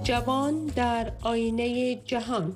جوان در آینه جهان.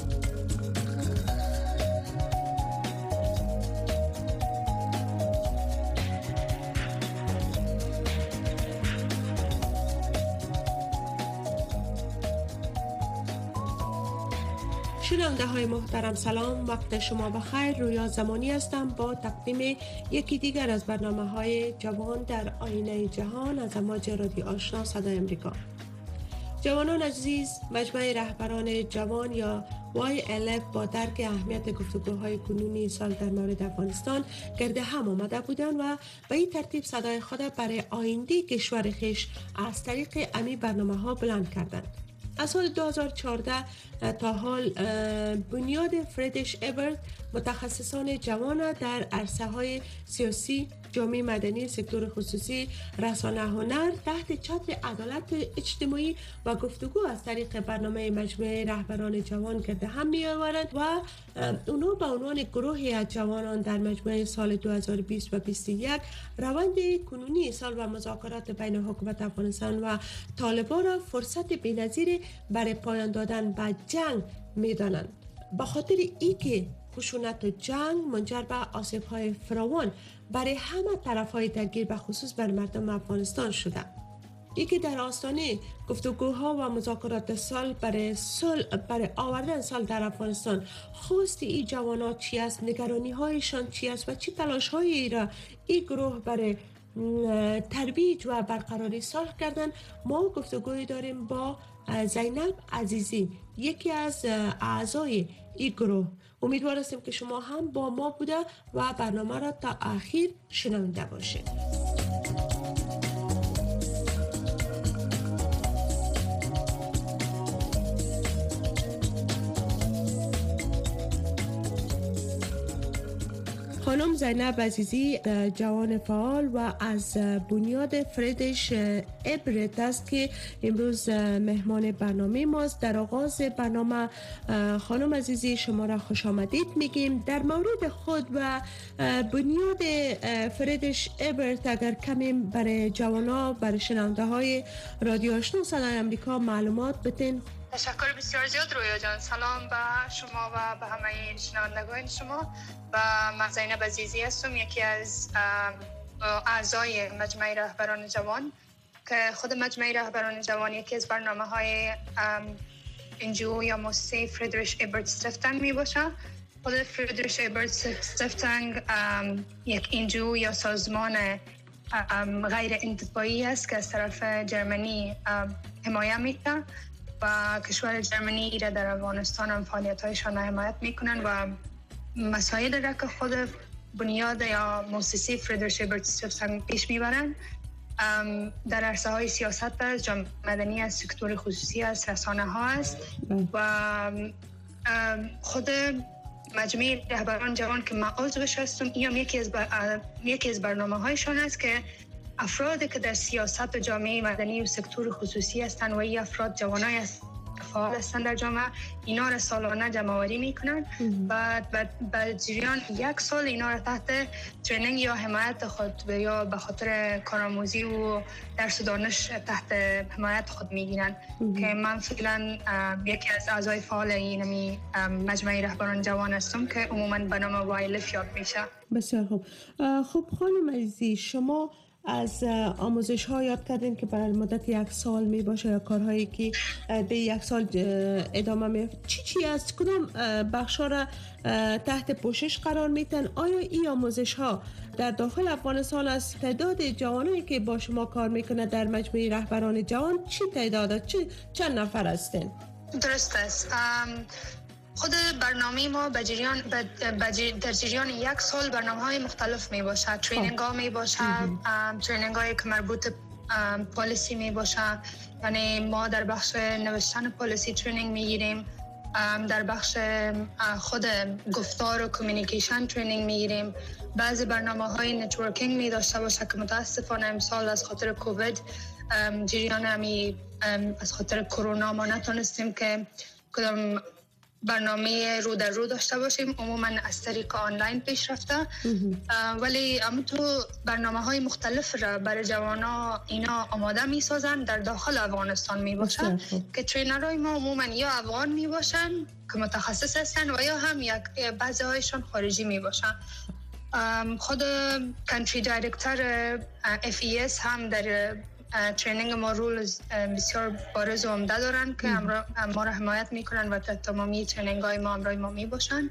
شنونده های محترم سلام، وقت شما بخیر. رویا زمانی هستم با تقدیم یکی دیگر از برنامه های جوان در آینه جهان از امواج رادیو آشنا صدای امریکا. جوانان عزیز، مجمع رهبران جوان یا YLF با درک اهمیت گفتگوهای کنونی سال در مورد افغانستان گرد هم آمده بودند و به این ترتیب صدای خود برای آینده کشور خویش از طریق امی برنامه ها بلند کردند. از سال 2014 تا حال بنیاد فریدریش ابرت متخصصان جوان در عرصه های سیاسی، جامعه مدنی، سکتور خصوصی، رسانه، هنر تحت چتر عدالت اجتماعی و گفتگو از طریق برنامه مجمع رهبران جوان گرد هم می آورند و اونا به عنوان گروهی از جوانان در مجمع سال 2020 و 2021 روند کنونی سال و مذاکرات بین حکومت افغانستان و طالبان را فرصت بی‌نظیر برای پایان دادن به جنگ می دانند. به خاطر اینکه خشونت و جنگ منجر به آسیب‌های فراوان برای همه طرف‌های درگیر به خصوص بر مردم افغانستان شده. ای که در آستانه گفتگوها و مذاکرات سال برای آوردن سال در افغانستان خواست این جوانات چی است، نگرانی هایشان چی است و چی تلاش هایی را این گروه برای ترویج و برقراری صلح کردن. ما گفتگوی داریم با زینب عزیزی، یکی از اعضای این گروه. امیدوار هستیم که شما هم با ما بوده و برنامه را تا آخر شنونده باشید. خانم زینب عزیزی جوان فعال و از بنیاد فریدریش ابرت است که امروز مهمان برنامه ماست. در آغاز برنامه خانم عزیزی شما را خوش آمدید میگیم. در مورد خود و بنیاد فریدریش ابرت اگر کمی برای جوانا، برای شنونده های رادیو آشنا صدای امریکا معلومات بدین. تشکر بسیار زیاد رویا جان. سلام به شما و به همه شنوندگان شما. و من زینب عزیزی هستم، یکی از اعضای مجمع رهبران جوان که خود مجمع رهبران جوان یکی از برنامه‌های NGO یا مؤسسه فریدریش ابرت استفتنگ می باشه. خود فریدریش ابرت استفتنگ یک NGO یا سازمان غیر انتفاعی است که از طرف جرمنی حمایت می‌کنه و کشور جرمنی ایره در افغانستان هم فعالیت‌هایشان حمایت میکنن و مسائل را که خود بنیاد یا مؤسسه فریدریش ابرت استفتنگ پیش میبرن در عرصه های سیاست است، جامعه مدنی است، سکتور خصوصی است، رسانه ها است و خود مجمع رهبران جوان که من عضوش هستم، این هم یکی از برنامه هایشان است که افرادی که در سیاست و جامعه مدنی و سکتور خصوصی هستند و این افراد جوانای است فعال هستند در جامعه، اینا را سالانه جمع‌آوری میکنن و به جریان یک سال اینا را تحت ترینینگ یا حمایت خود یا به خاطر کارآموزی و درس و دانش تحت حمایت خود میگیرن که من فعلا یکی از اعضای فعال این مجمع رهبران جوان هستم که عموما به نام YLF یاد میشه. بسیار خوب. خب خانم عزیزی، شما از آموزش ها یاد کردین که برای مدت یک سال می باشه یا کارهایی که در یک سال ادامه می چی است؟ کدام بخش ها را تحت پوشش قرار میتن؟ آیا این آموزش ها در داخل افغانستان از تعداد جوانایی که با شما کار میکنه در مجمع رهبران جوان چی تعداد چند نفر هستین؟ درست است. خود برنامه ما در جریان یک سال برنامه‌های مختلف می باشه. ترینینگ ها می باشه، ترینینگ هایی که مربوط پالیسی می باشه، یعنی ما در بخش نوشتن پالیسی ترینینگ می گیریم، در بخش خود گفتار و کمیونیکیشن ترینینگ می گیریم. بعضی برنامه‌های نتورکینگ می داشته باشه که متاسفانه امسال از خاطر کووید جریان از خاطر کرونا ما نتونستیم که کدام برنامه رو در رو داشته باشیم. عموما از طریق آنلاین پیش رفته، ولی تو برنامه‌های مختلف را برای جوانا اینا آماده می‌سازن در داخل افغانستان میباشن که ترینرهای ما عموما یا افغان میباشن که متخصص هستن و یا هم بعضی هایشان خارجی میباشن. خود کانتری دایرکتور FES هم در ترینینگ ما رول بسیار بارز و عمده دارن که ما را حمایت میکنن و تمامی ترینینگ های ما همراه ما میباشن.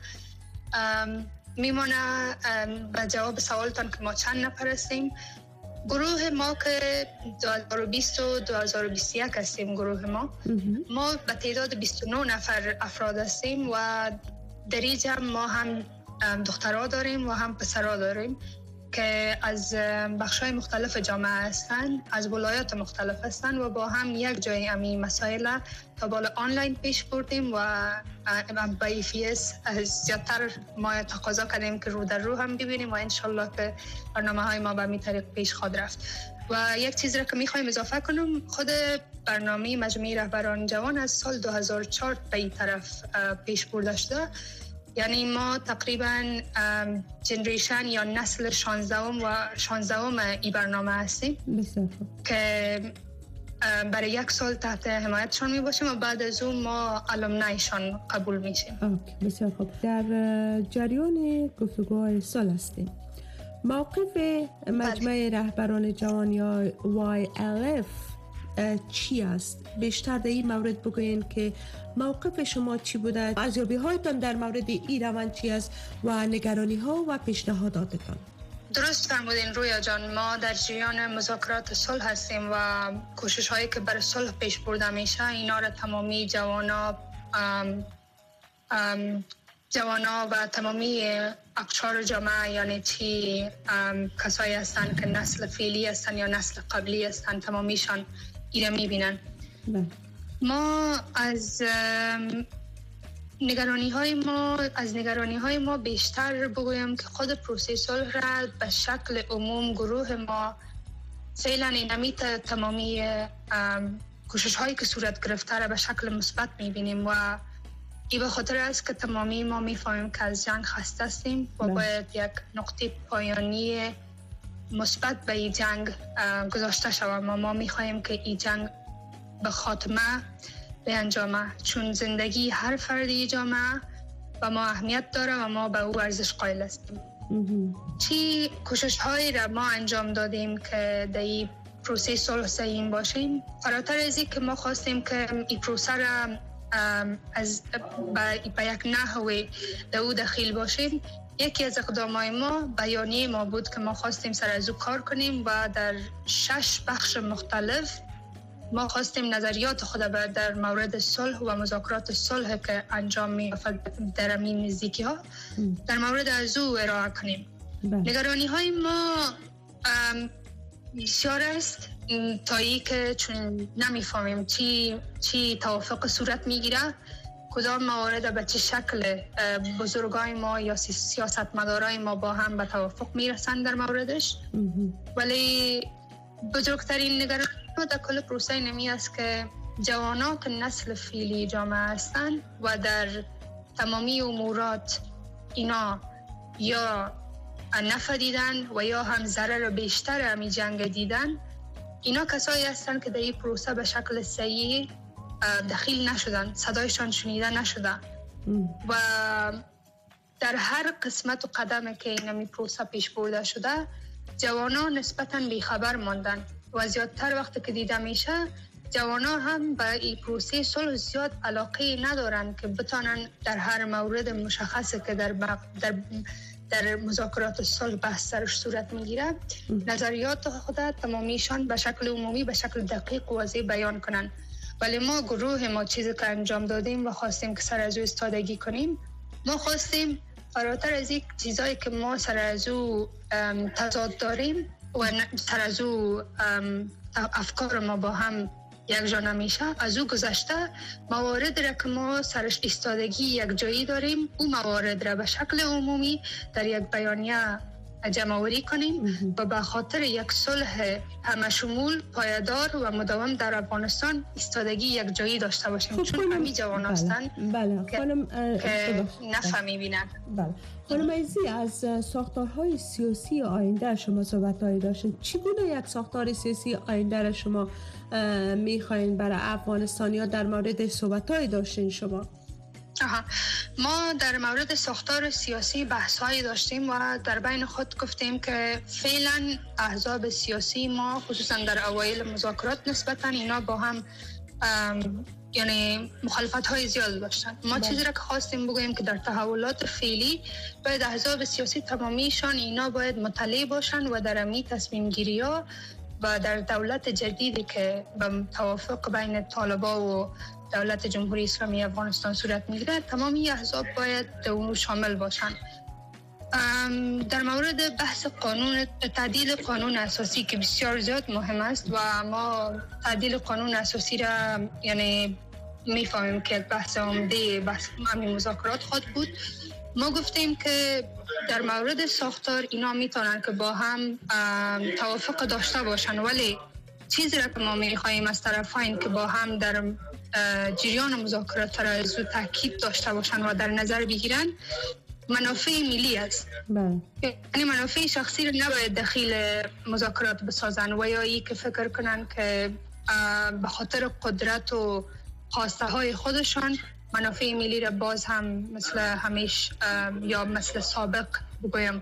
میمانه به جواب سوالتان که ما چند نفر هستیم. گروه ما که 2020 و 2021 هستیم. گروه ما به تعداد 29 نفر افراد هستیم و در اینجا ما هم دخترها داریم و هم پسرها داریم که از بخش‌های مختلف جامعه هستن، از ولایات مختلف هستن و با هم یک جای امی مسائل تا بالا آنلاین پیش بردیم و با FES زیادتر ما تقاضا کردیم که رو در رو هم ببینیم و انشالله که برنامه‌های ما به این طریق پیش خواهد رفت. و یک چیز را که می‌خوایم اضافه کنم، خود برنامه مجموعه رهبران جوان از سال 2004 به این طرف پیش برده شده. یعنی ما تقریبا جنریشن یا نسل 16ام این برنامه هستیم که برای یک سال تحت حمایتشان می باشیم و بعد از اون ما الومنایشان قبول میشیم. بسیار خوب. در جریان گفتگوهای سال هستیم. موقف مجمع رهبران جوان یا YLF چی است؟ بیشتر در این مورد بگوین که موقف شما چی بوده؟ ارزیابی هایتان در مورد این روند چی است و نگرانی ها و پیشنهاداتتان؟ درست فرمودین رویا جان، ما در جریان مذاکرات صلح هستیم و کوشش هایی که برای صلح پیش برده میشه اینا را تمامی جوانا و تمامی اقشار جامعه، یعنی چی کسایی هستن که نسل فعلی هستن یا نسل قبلی هستن، تمامیشان ایره میبینن. ما از نگرانی های ما بیشتر بگویم که خود پروسه صلح را به شکل عموم گروه ما فعلا اینمیت تمامی کوشش هایی که صورت گرفته را به شکل مثبت میبینیم و این به خاطر است که تمامی ما میفهمیم که از جنگ خسته هستیم و باید یک نقطه پایانی مثبت به این جنگ گذاشته شود. ما میخواهیم که این جنگ به خاتمه بیانجامه، چون زندگی هر فردی جامعه و ما اهمیت داره و ما به او ارزش قائل هستیم. چی کوشش هایی را ما انجام دادیم که در این پروسه صلح سهیم باشیم؟ فراتر از این که ما خواستیم که این پروسه را با یک نحوی در او دخیل باشیم، یکی از اقدامای ما بیانیه ما بود که ما خواستیم سر از او کار کنیم و در 6 بخش مختلف ما خواستیم نظریات خود در مورد صلح و مذاکرات صلح که انجام می‌یافت در این نزدیکی ها در مورد از او ارائه کنیم. نگرانی های ما بسیار است تا ای که چون نمیفهمیم چی توافق صورت میگیره، کدام موارد به چه شکل بزرگای ما یا سیاستمدارای ما با هم به توافق میرسن در موردش. ولی بزرگترین نگرانی در کل پروسه نمی است که جوانان که نسل فعلی جامعه هستن و در تمامی امورات اینا یا نفع دیدن و یا هم ضرر بیشتر همی جنگ دیدن، اینا کسایی هستن که در این پروسه به شکل صحیح دخیل نشدن، صدایشان شنیده نشده و در هر قسمت و قدم که این پروسه پیش برده شده جوانان نسبتاً بیخبر ماندن و زیادتر وقتی که دیده میشه جوانان هم به این پروسه صلح زیاد علاقه ندارن که بتانن در هر مورد مشخصی که در مذاکرات صلح بحث سرش صورت میگیره نظریات خود تمامیشان به شکل عمومی به شکل دقیق و واضح بیان کنن. ولی ما گروه ما چیزی که انجام دادیم و خواستیم که سر از او استادگی کنیم، ما خواستیم فراتر از این چیزایی که ما سر از او تضاد داریم و سر از او افکار ما با هم یک جا نمیشه، از او گذشته موارد را که ما سرش ایستادگی یک جایی داریم، او موارد را به شکل عمومی در یک بیانیه جمع‌آوری کنیم و به خاطر یک صلح همشمول پایدار و مداوم در افغانستان ایستادگی یک جایی داشته باشیم. چون همین جوان هستند که نفهمی بینن. بله. خانم عزیزی، از ساختارهای سیاسی آینده شما صحبت‌هایی داشتین. چگونه یک ساختار سیاسی آینده را شما می‌خواین برای افغانستان یا در مورد صحبت‌هایی داشتین شما؟ ما در مورد ساختار سیاسی بحث‌هایی داشتیم و در بین خود گفتیم که فعلا احزاب سیاسی ما خصوصا در اوایل مذاکرات نسبتاً اینا با هم یعنی مخالفت‌های زیاد داشتن. ما چیزی را که خواستیم بگوییم که در تحولات فعلی باید احزاب سیاسی تمامیشان اینا باید مطلع باشن و در امی تصمیم گیری‌ها و در دولت جدیدی که به توافق بین طالبان و دولت جمهوری اسلامی افغانستان صورت میگیره تمامی احزاب باید در اون شامل باشن. در مورد بحث تعدیل قانون اساسی که بسیار زیاد مهم است و ما تعدیل قانون اساسی را یعنی میفهمیم که بحث عمده بحث همین مذاکرات خود بود. ما گفتیم که در مورد ساختار اینا میتونن که با هم توافق داشته باشن، ولی چیزی را که ما میخواهیم از طرفین که با هم در جریان مذاکرات را از تاکید داشته باشن و در نظر بگیرن منافع ملی است. یعنی منافع شخصی را نباید داخل مذاکرات بسازن و یا ای که فکر کنن که به خاطر قدرت و خواسته های خودشان منافع ملی را باز هم مثل همیش یا مثل سابق بگویم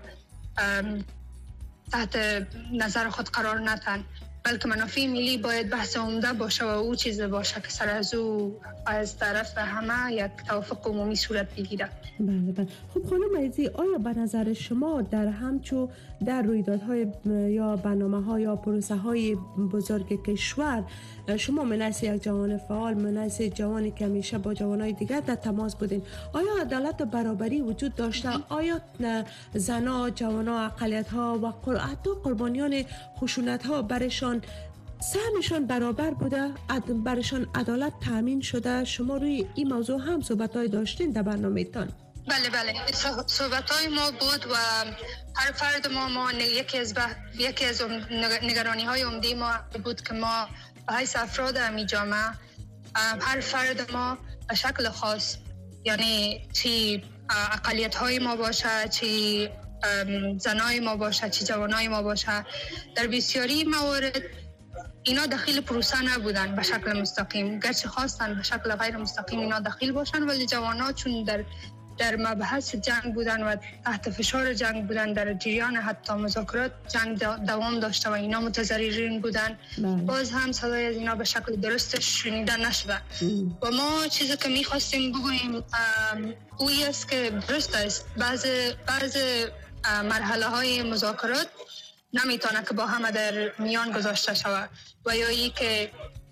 تحت نظر خود قرار ندن، بلکه منافع ملی باید بحث عمده باشه و او چیز باشه که سر از او از طرف همه یک توافق عمومی صورت بگیره. بله. خب خانم عزیزی، آیا به نظر شما در همچو در رویدادهای یا برنامه‌ها یا پروسه‌های بزرگ کشور شما منیس یک جوان فعال، منیس جوانی که همیشه با جوانای دیگر در تماس بودین، آیا عدالت و برابری وجود داشته؟ آیا زنا، جوانا، اقلیت‌ها و حتی قربانیان خشونت‌ها برشان سهمشان برابر بوده؟ برشان عدالت تامین شده؟ شما روی این موضوع هم صحبت‌های داشتین در برنامه‌تان؟ بله صحبت‌های ما بود و هر فرد ما یکی از نگرانی‌های عمده ما بود که ما به حیث افراد امی جامعه هر فرد ما به شکل خاص، یعنی چی اقلیت‌های ما باشه، چی زنای ما باشه، چی جوانای ما باشه، در بسیاری موارد اینا داخل پروسه نبودن به شکل مستقیم، گرچه خواستن به شکل غیر مستقیم اینا داخل باشن، ولی جوانا چون در مبحث جنگ بودن و تحت فشار جنگ بودن، در جریان حتی مذاکرات جنگ دوام داشته و اینا متضررین بودن، باز هم صدای از اینا به شکل درست شنیده نشده. و ما چیزی که میخواستیم بگوییم اوی است که درست است بعض مرحله های مذاکرات نمیتونه که با همه در میان گذاشته شود و یا ای که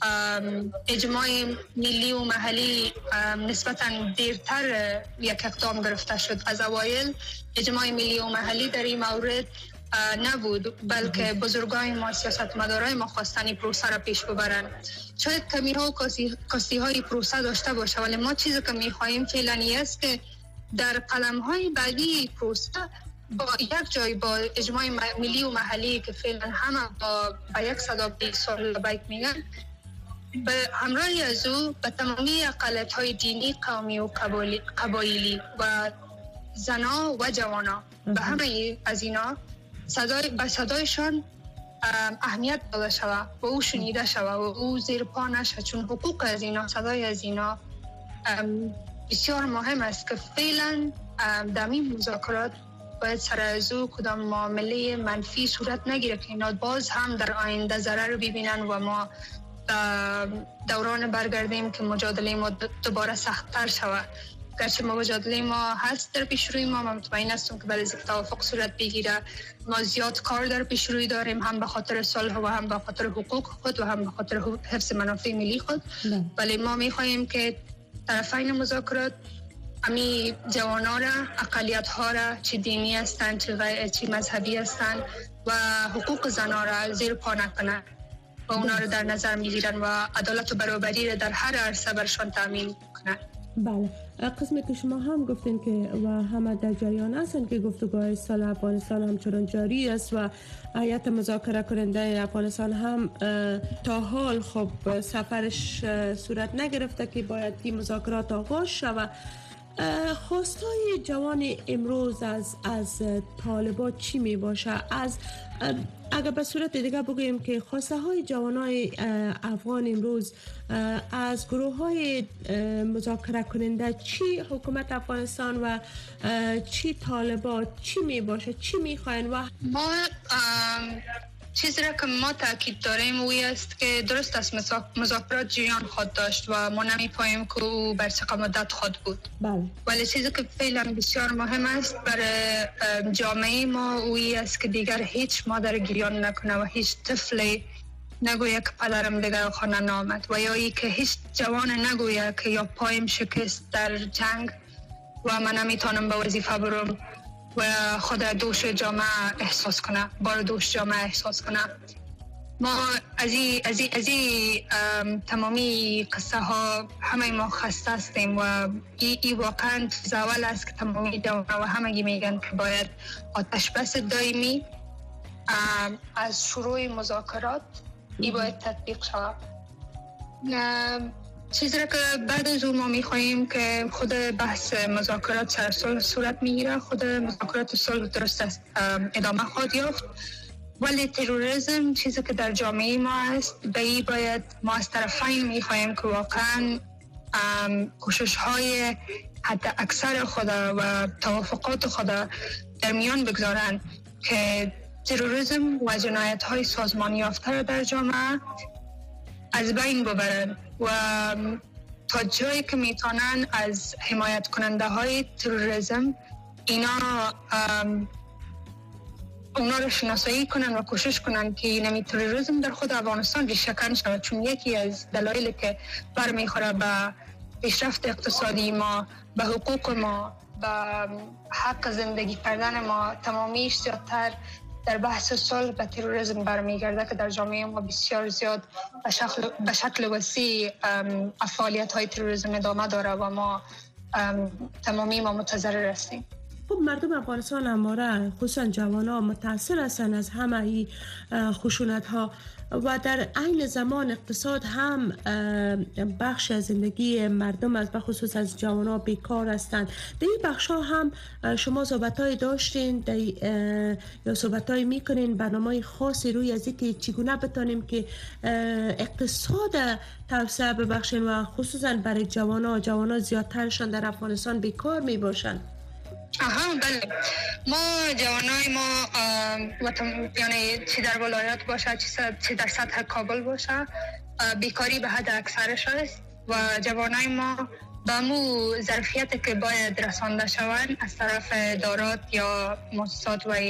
اجماع ملی و محلی نسبتاً دیرتر یک اقدام گرفته شد. از اوایل اجماع ملی و محلی در این مورد نبود، بلکه بزرگای ما، سیاستمدارای ما خواستن پروسه را پیش ببرن. شاید کمی ها و کاستی های پروسه داشته باشه، ولی ما چیزی که میخواهیم فعلا است که در قلم های بعدی پروسه با یک جای با اجماع ملی و محلی که فعلا همه با یک صدا به سال بیک میگن، به همراهی از او به تمامی اقلیت‌های دینی، قومی و قبایلی و زنا و جوانا به همه از اینا به صدایشان اهمیت داده شود و او شنیده شود و او زیر پا نشه، چون حقوق از اینا، صدای از اینا بسیار مهم است که فعلا در این مذاکرات باید سر از او کدام معامله منفی صورت نگیره که اینا باز هم در آینده ضرر ببینن و ما دوران برگردیم که مجادله ما دوباره سخت‌تر شود. گرچه مجادله ما هست در پیش روی ما مطمئن هستم که برای توافق صورت بگیره. ما زیاد کار در پیش روی داریم، هم به خاطر صلح و هم به خاطر حقوق خود و هم به خاطر حفظ منافع ملی خود. ولی ما می‌خواهیم که طرفین مذاکرات امی جوانا را، اقلیت ها را، چه دینی هستند چه مذهبی هستند و حقوق زنان را زیر پا نکنند و اونا را در نظر میگیرن و عدالت و برابری را در هر عرصه برشان تامین کنند. بله، قسمی که شما هم گفتین که و همه در جریان هستند که گفتگوهای سال افغانستان همچنان جاری است و هیئت مذاکره کننده افغانستان هم تا حال خب سفرش صورت نگرفته که باید این مذاکرات آغاز شود. خواستای جوان امروز از طالبان چی می باشه؟ اگر به صورت دیگه بگوییم که خواسته های جوانای افغان امروز از گروه های مذاکره کننده چی حکومت افغانستان و چی طالبان چی می باشه، چی می خواهند؟ و ما چیزی را که ما تاکید داریم اوی است که درست است مذاکرات جریان خود داشت و ما نمی‌پاییم که او بر چه مدت خود بود. بله. ولی چیزی که فعلا بسیار مهم است برای جامعه ما اوی است که دیگر هیچ مادر گریان نکنه و هیچ طفلی نگویه که پدرم دیگر خانه نامد و یا ای که هیچ جوان نگویه که یا پایم شکست در جنگ و من نمیتونم به وظیفه برم و خود دوش جامعه احساس کنه، بار دوش جامعه احساس کنه. ما از تمامی قصه ها همه ما خسته هستیم و ای واقعا زوال است که تمامی جامعه و همگی میگن که باید آتش بس دائمی از شروع مذاکرات ای باید تطبیق شود. چیزی را که بعد از اون ما می‌خواهیم که خود بحث مذاکرات سر صورت میگیره، خود مذاکرات صلح درست است ادامه خواهد یافت، ولی تروریسم چیزی که در جامعه ما است به این باید ما از طرفین می‌خواهیم که واقعا کوشش‌های حتی اکثر خود و توافقات خود در میان بگذارند که تروریسم و جنایت‌های سازمانی یافته در جامعه از بین ببرند و تا جایی که میتونن از حمایت کننده های تروریسم اونا رو شناسایی کنن و کوشش کنن که نمی تروریسم در خود افغانستان ریشه‌کن شود، چون یکی از دلایلی که برمیخوره به پیشرفت اقتصادی ما، به حقوق ما، به حق زندگی کردن ما، تمامیش زیادتر در بحث صلح به تروریسم برمیگرده که در جامعه ما بسیار زیاد به شکل وسیع فعالیت های تروریسم ادامه داره و ما تمامی ما متضرر هستیم. خب مردم افغانستان همواره خصوصا جوانان متاثر هستند از همه این خشونت ها و در عین زمان اقتصاد هم بخش از زندگی مردم از بخصوص از جوانان بیکار هستند. در این بخش ها هم شما صحبت‌های داشتین یا صحبت‌های میکنین برنامه خاصی روی از اینکه چگونه بتونیم که اقتصاد توسعه ببخشین و خصوصا برای جوانان زیادترشان در افغانستان بیکار می باشند. بله، ما جوانای ما یعنی چی در ولایت باشه چی در سطح کابل باشه بیکاری به حد اکثرش است و جوانای ما به مو ظرفیتی که باید رسانده شوند از طرف دارات یا مؤسسات و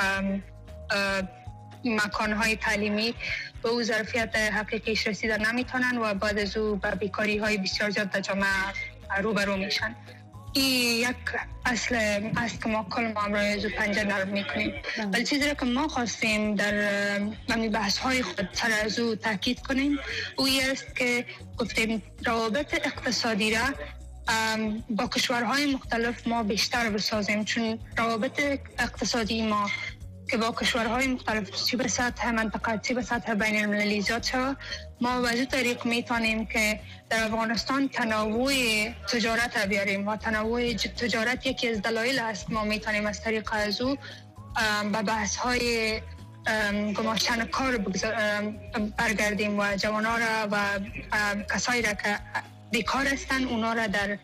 مکانهای تعلیمی به او ظرفیت حقیقیش رسیده نمیتونن و بعد از او به بیکاری های بسیار زیاد در جامعه روبرو میشن. این یک اصل است که ما کل معامله از پنجه نرم میکنیم. ولی چیزی که ما خواستیم در بحث های خود سر از او تاکید کنیم اوی است که گفتیم روابط اقتصادی را با کشورهای مختلف ما بیشتر بسازیم، چون روابط اقتصادی ما که با کشورهای مختلف چی به سطح منطقه چی به سطح بین المللی زیاد شود، ما به طریق میتونیم که در افغانستان تنوع تجارت بیاریم و تنوع تجارت یکی از دلایل است ما میتونیم از طریق از او به بحث های گماشتن کار برگردیم و جوانان را و کسایی را که بیکار هستند اونا را در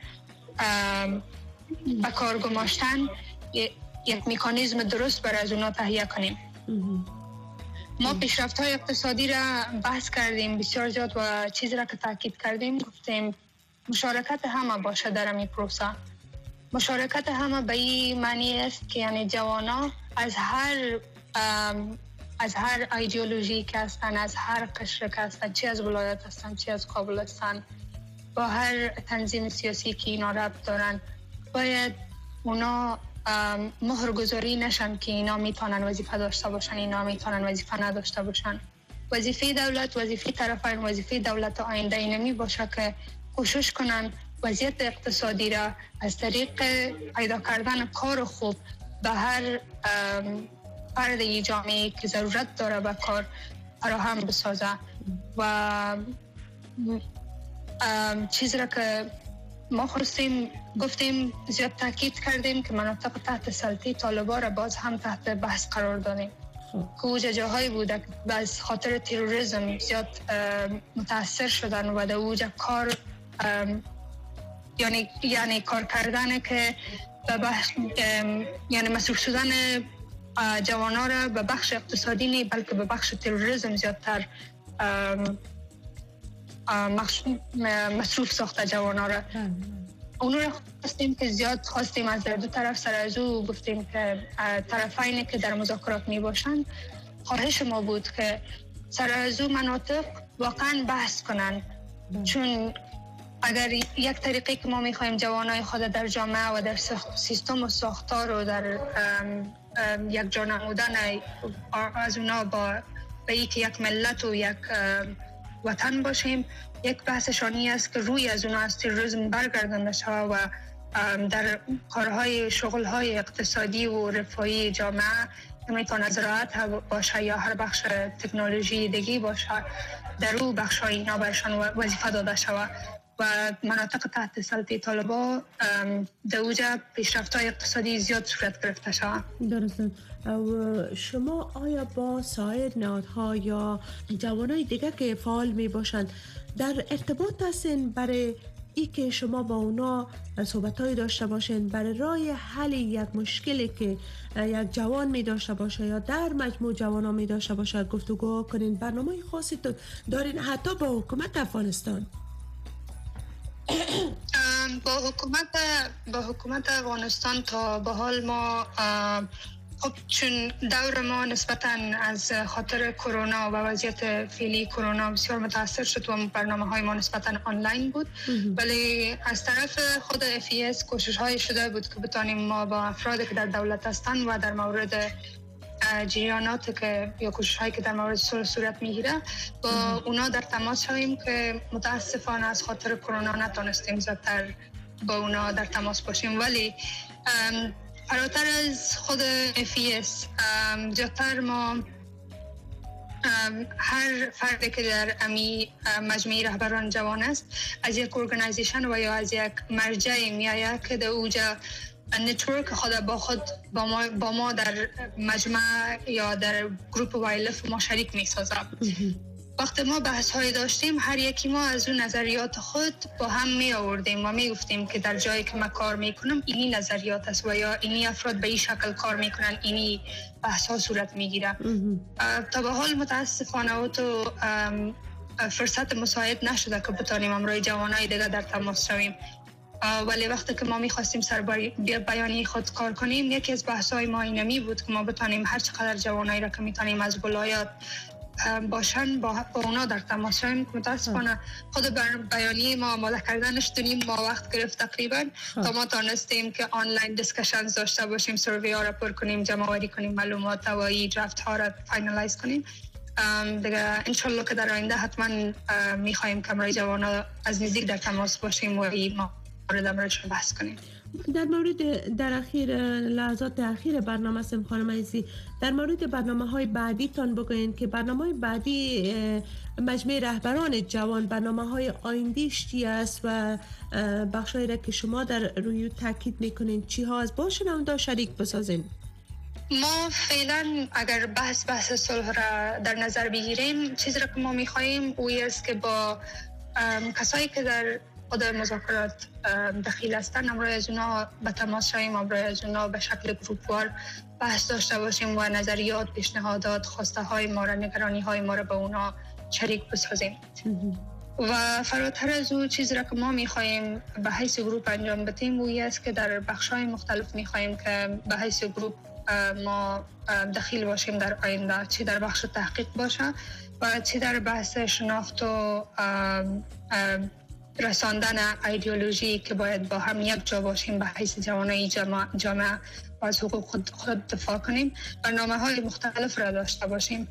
به کار گماشتن یک مکانیزم درست برای از اونا تهیه کنیم. ما پیشرفت های اقتصادی را بحث کردیم بسیار زیاد و چیزی را که تاکید کردیم گفتیم مشارکت همه باشه در این پروسه. مشارکت همه به این معنی است که یعنی جوانا از هر ایدئولوژی که هستن، از هر قشر که هستن، چی از ولایت هستن چی از کابل هستن، با هر تنظیم سیاسی که اینا ربط دارن باید اونا مهرگذاری نشن که اینا میتونن وظیفه داشته باشن، اینا میتونن وظیفه نداشته باشن. وظیفه دولت، وظیفه طرفین، وظیفه دولت آینده اینمی باشه که کوشش کنن وضعیت اقتصادی را از طریق پیدا کردن کار خوب به هر فرد جامعه که ضرورت داره به کار فراهم بسازه و چیزی را که ما خواستیم گفتیم زیاد تاکید کردیم که مناطق تحت سلطه طالبان را باز هم تحت بحث قرار دادیم که اوجا جاهایی بوده که از خاطر تروریسم زیاد متاثر شدن و در اوجا کار یعنی کار کردن که یعنی مصروف شدن جوانان را به بخش اقتصادی نه بلکه به بخش تروریسم زیادتر مصروف ساخته جوانان را. اونو را خواستیم از در دو طرف سر از او گفتیم که طرفینی که در مذاکرات می باشند خواهش ما بود که سر از او مناطق واقعا بحث کنند، چون اگر یک طریقی که ما می خواهیم جوانای خود در جامعه و در سیستم و ساختار و در یک جا نمودن از اونا به یک ملت و یک وطن باشیم، یک بحثشانی است که روی از اونا از تروریسم برگردانده شود و در کارهای شغلهای اقتصادی و رفاهی جامعه میتونه زراعت باشه یا هر بخش تکنولوژی دیگه باشه در او بخشای اینا برشان وظیفه داده شود و مناطق تحت سلطه طالبان در اوجا پیشرفت‌های اقتصادی زیاد صورت گرفته شود. درسته. و شما آیا با سایر نهادها یا جوانای دیگه که فعال می باشند در ارتباط هستین برای ای که شما با اونا صحبت‌های داشته باشین برای رای حل یک مشکلی که یک جوان می داشته باشه یا در مجموع جوانا می داشته باشه گفتگو کنین؟ برنامه خاصی دارین حتی با حکومت افغانستان؟ با حکومت افغانستان تا به حال ما خب چون دور ما نسبتاً از خاطر کرونا و وضعیت فعلی کرونا بسیار متاثر شد و برنامه‌های ما نسبتاً آنلاین بود، ولی از طرف خود FES کوشش های شده بود که بتانیم ما با افرادی که در دولت هستند و در مورد جریانات که یا کوشش هایی که در مورد صورت میگیره با اونا در تماس شویم که متاسفانه از خاطر کرونا نتونستیم زیادتر با اونا در تماس باشیم، ولی فراتر از خود FES زیادتر ما هر فردی که در امی مجموعه رهبران جوان است از یک ارگانیزیشن و یا از یک مرجعی میآید که در اوجا نتورک خود با ما در مجمع یا در گروپ وایلف ما شریک می سازه. وقتی ما بحث های داشتیم هر یکی ما از اون نظریات خود با هم می آوردیم و می گفتیم که در جایی که من کار می کنم اینی نظریات است و یا اینی افراد به این شکل کار می کنن، اینی بحث ها صورت می گیره. تا به حال متاسفانه و تو فرصت مساعد نشده که بتانیم امروی جوانای دیگه در تماس شویم، ولی وقتی که ما می‌خواستیم سر بیانی خود کار کنیم یکی از بحث‌های ما اینمی بود که ما بتانیم هر چقدر جوانایی را که می‌تونیم از ولایات باشن با اونا در تماس شویم. متاسفانه خود بیانیه ما آماده کردنش 2.5 ماه وقت گرفت تقریبا تا ما تونستیم که آنلاین دیسکشنز داشته باشیم، سروی ها را پر کنیم، جمع آوری کنیم معلومات و این درافت ها را فاینالایز کنیم. دیگه انشالله که در آینده حتما می‌خوایم که برای جوانا از نزدیک در تماس باشیم و این مورد امروز بحث کنیم. در مورد در اخیر لحظات اخیر برنامه سم خانم عزیزی در مورد برنامه‌های بعدی تان بگوین که برنامه‌های بعدی مجمع رهبران جوان برنامه‌های آینده‌اش چی است و بخشایی را که شما در روی تاکید می‌کنین چی ها از باشن اون شریک بسازین؟ ما فعلا اگر بحث صلح را در نظر بگیریم چیزی را که ما می‌خوایم اوی است که با کسایی که در خود مذاکرات دخیل هستن امروز از اونا به تماس شویم، امروز از اونا به شکل گروپوار بحث داشته باشیم و نظریات، پیشنهادات، خواسته های ما را، نگرانی های ما را به اونا شریک بسازیم. و فراتر از او چیزی را که ما می‌خوایم به حیث گروپ انجام بدیم اوی است که در بخش‌های مختلف می‌خوایم که به حیث گروپ ما دخیل باشیم در آینده، چی در بخش تحقیق باشه و چی در بحث شناخت و رساندن ایدئولوژی که باید با هم یک جا باشیم به حیث جوانای جامعه و از حقوق خود دفاع کنیم. برنامه‌های مختلف را داشته باشیم.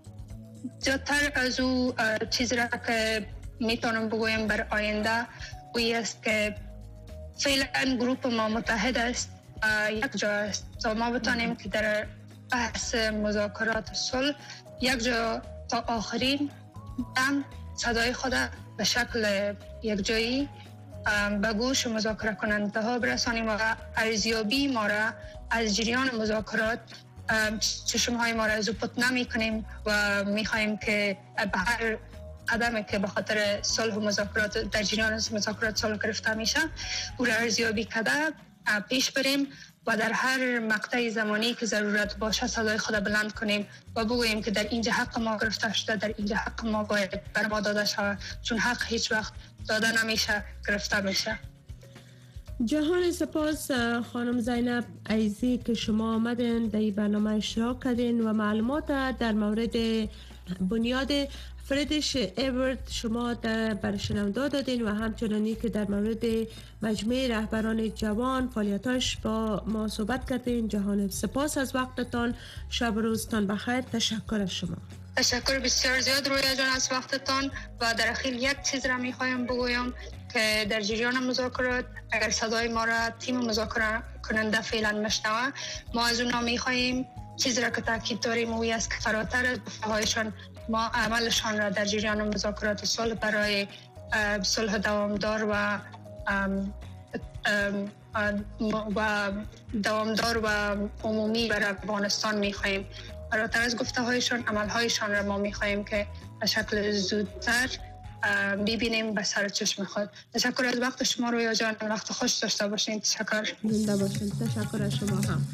زیادتر از او چیزی را که میتونم بگویم بر آینده اوی است که فعلا گروپ ما متحد است، یک جا است تا ما بتانیم که در بحث مذاکرات صلح یک جا تا آخرین دم صدای خود به شکل یک جایی به گوش مذاکره کننده ها برسانیم و ارزیابی ما را از جریان مذاکرات چشم های ما را زوپت نمی کنیم و می خواهیم که به هر قدمی که به خاطر صلح و مذاکرات در جریان مذاکرات صلح گرفته میشه او را ارزیابی کرده پیش بریم و در هر مقطع زمانی که ضرورت باشه صدای خود بلند کنیم و بگوییم که در اینجا حق ما گرفته شده، در اینجا حق ما باید بر ما داده شود، چون حق هیچ وقت داده نمیشه، گرفته میشه. جهان سپاس خانم زینب عیزی که شما آمدین در این برنامه اشتراک کردین و معلومات در مورد بنیاد فریدریش ابرت شما بر شنونده دادین و همچنانی که در مورد مجمع رهبران جوان فعالیتاش با ما صحبت کردین. جهان سپاس از وقتتان، شب و روزتان بخیر. تشکر از شما. تشکر بسیار زیاد رویا جان از وقتتان و در اخیر یک چیز را میخوایم بگویم که در جریان مذاکرات اگر صدای ما را تیم مذاکره کننده فعلا مشنوه، ما از اونا میخواهیم چیزی را که تاکید داریم اوی است که فراتر از گفته‌هایشان ما عملشان را در جریان مذاکرات صلح برای صلح دوامدار و عمومی برای افغانستان میخواهیم. فراتر از گفته‌هایشان عملهایشان را ما میخواهیم که به شکل زودتر ببینیم به سر چشم خود. تشکر از وقت شما رویا جان، وقت خوش داشته باشین. تشکر. زنده باشین. تشکر از شما هم.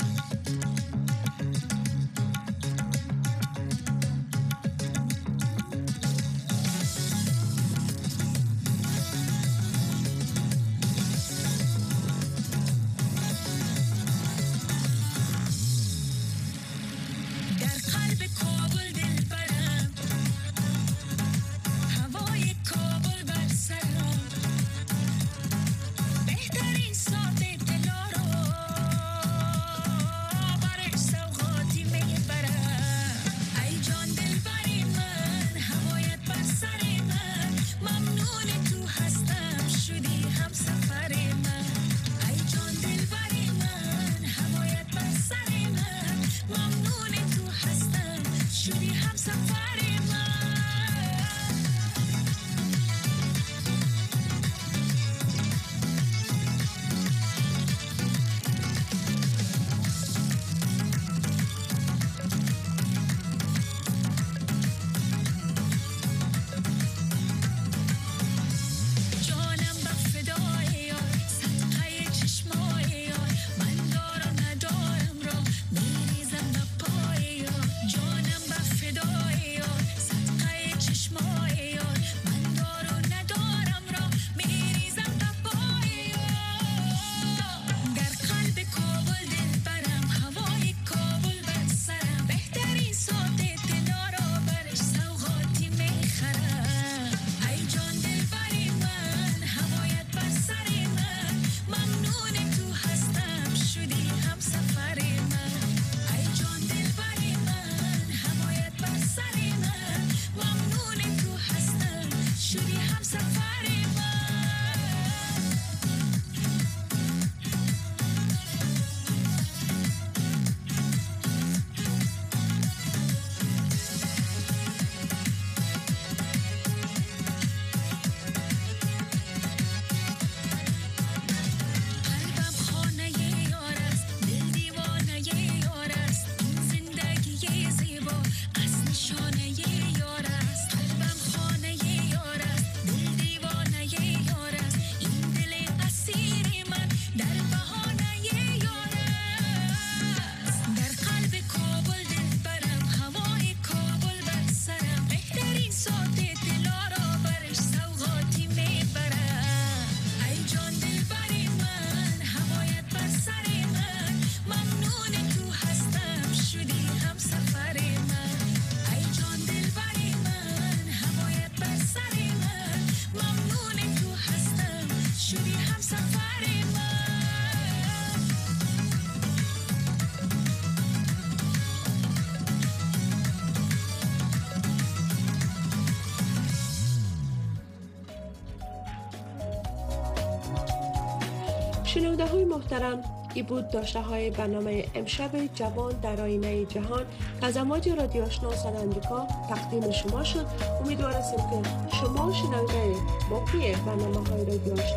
شنونده های محترم، ای بود داشته های برنامه امشب جوان در آینه جهان که از امواج رادیو آشنا صدای آمریکا تقدیم شما شد. امیدوار هستم که شما شنونده باقی برنامه های رادیو آشنا